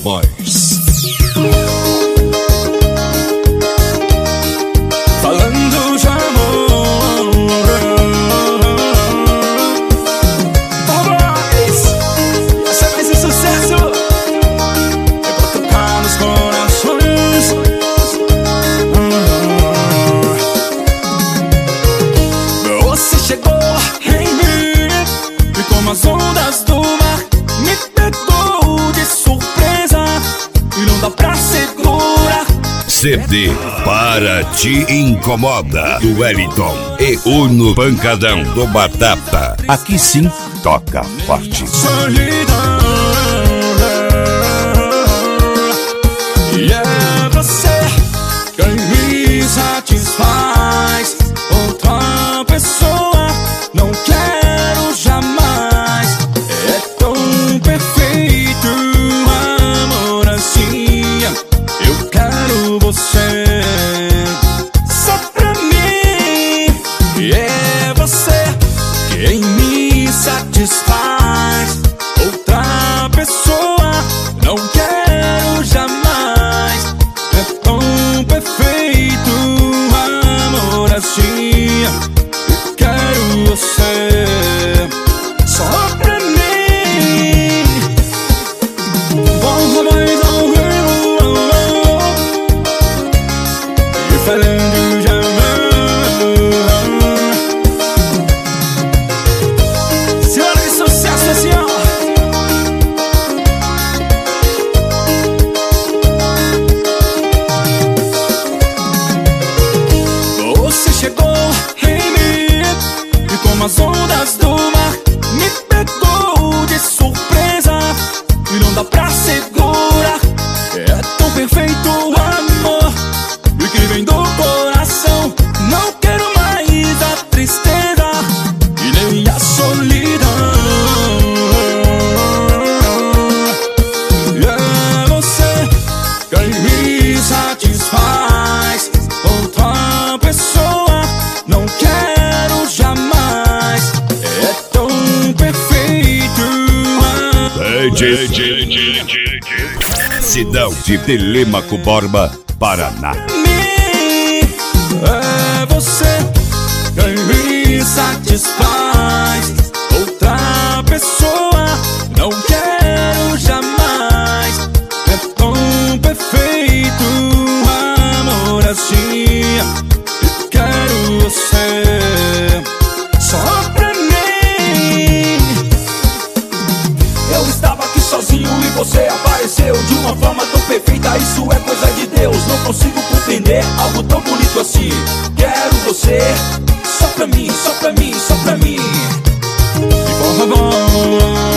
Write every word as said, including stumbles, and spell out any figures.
Motoboys. Falando de amor, Motoboys, essa vai ser sucesso. É pra tocar nos corações. Você chegou em mim e como as ondas do mar me pegou de surpresa e não dá pra segurar. C D Para Te Incomoda, do Wellington e Uno Pancadão, do Batata. Aqui sim, toca forte. Solidão, e é você quem me satisfaz. Outra pessoa não quero jamais. É tão perfeito amor assim. Eu quero você só pra mim. E é você quem me satisfaz. Outra pessoa não quero jamais. É tão perfeito amor assim. Eu quero você só pra mim. Vamos mais ao vivo e falando de amor. Senhora de sucesso, assim ó. Você chegou em mim e como as ondas do mar me pegou de surpresa e não dá pra segurar. É tão perfeito o amor e que vem do coração. Não quero mais a tristeza e nem a solidão. E é você quem me satisfaz. Outra pessoa não quero jamais. É tão perfeito amor. Cidão de Telêmaco Borba, Paraná. É você quem me satisfaz. Outra pessoa não quero jamais. É tão perfeito amor assim. Eu quero você só pra mim. Eu estava aqui sozinho e você apareceu de uma forma tão perfeita. Isso é coisa de Deus, não consigo compreender algo tão bonito assim. Quero você só pra mim, só pra mim, só pra mim. E por favor,